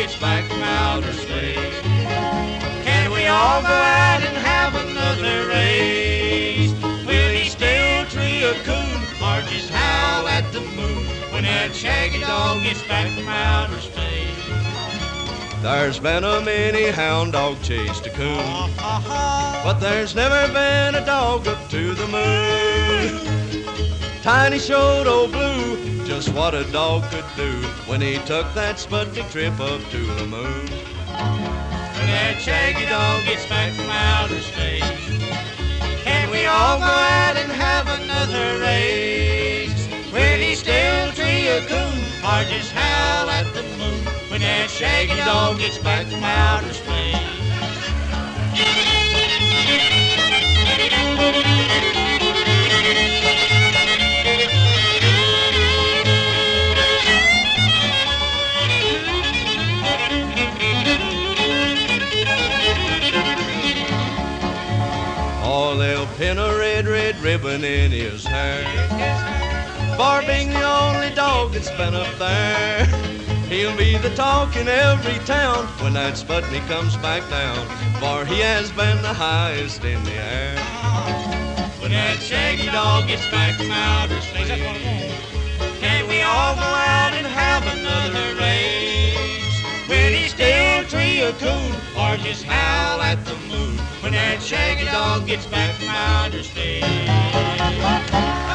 gets back from outer space. Can we all go out and have another race? Will he still tree a coon or just howl at the moon when that shaggy dog gets back from outer space? There's been a many hound dog chased a coon, but there's never been a dog up to the moon. Tiny showed old Blue just what a dog could do when he took that Sputnik trip up to the moon. When that shaggy dog gets back from outer space, can we all go out and have another race? Will he still tree a coon or just howl at the moon when that shaggy dog gets back from outer space? Oh, they'll pin a red, red ribbon in his hair for being the only dog that's been up there. He'll be the talk in every town when that Sputnik comes back down, for he has been the highest in the air. When that shaggy dog gets back from outer space, can we all go out and have another race? Will he still tree a coon or just howl at the moon when that shaggy dog gets back from outer space?